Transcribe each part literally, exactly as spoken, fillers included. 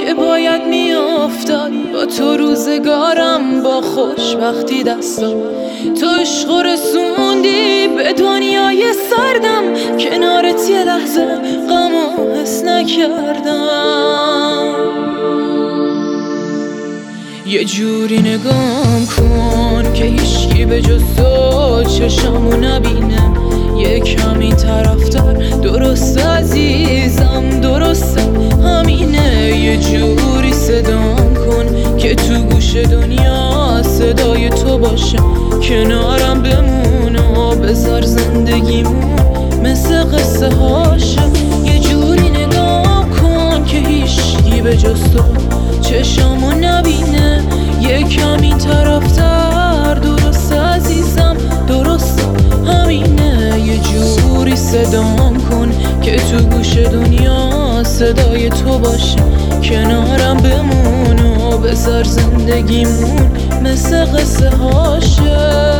که باید میافتاد. با تو روزگارم با خوشبختی دستم، تو عشق رسوندی به دنیای سردم. کنارت یه لحظه غمو حس نکردم. یه جوری نگام کن که هیچکی به جز تو چشمو نبینه. یه کمی طرفدار درست عزیزم، درسته همینه. یه جوری صدام کن که تو گوش دنیا صدای تو باشه. کنارم بمون و بذار زندگیمون مثل قصه هاشه. یه جوری نگام کن که هیچکی به جز تو چشمو نبینه. یه کمی طرفدار درست عزیزم، درست همینه. یه جوری صدام کن که تو گوش دنیا صدای تو باشه. کنارم بمون و بذار زندگیمون مثل قصه هاشه.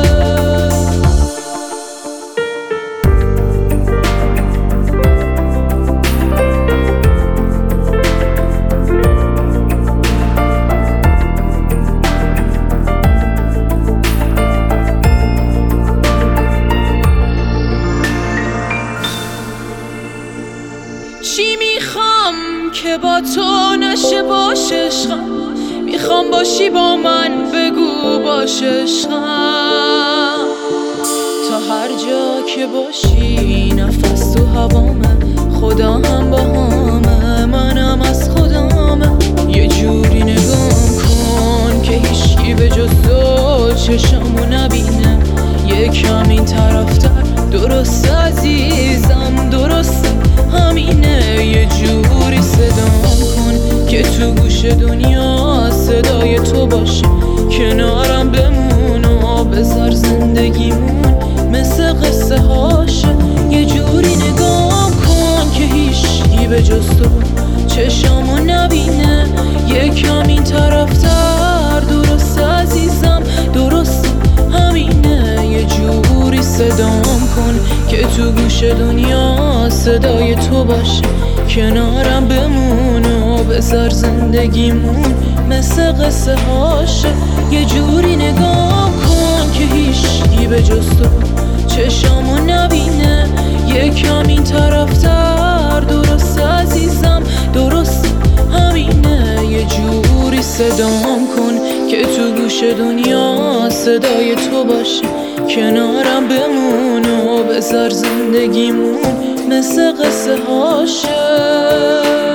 چی میخوام که با تو نشه باشه عشقم؟ میخوام باشی با من، بگو باشه عشقم. تا هر جا که باشی نفس تو هوامه، خدا هم با همه، منم از خدامه. یه جوری نگام کن که هیچکی به جز تو چشمو نبینه. یه کمی طرفدار درست عزیزم، درست همینه. یه جوری صدام کن که تو گوش دنیا صدای تو باشه. کنارم بمون و بذار زندگیمون مثل قصه هاشه. یه جوری نگام کن که هیچکی به جز تو چشمو نبینه. یه کمی طرفدار درست عزیزم، درست همینه. یه جوری صدام کن که تو گوش دنیا صدای تو باشه. کنارم بمون و بذار زندگیمون مثل قصه هاشه. یه جوری نگاه کن که هیچکی به جز تو چشمو نبینه. یه کمی طرفدار درست عزیزم، درست همینه. یه جوری صدام کن که تو گوش دنیا صدای تو باشه. کنارم بمون و بذار زندگیمون مثل قصه هاشه.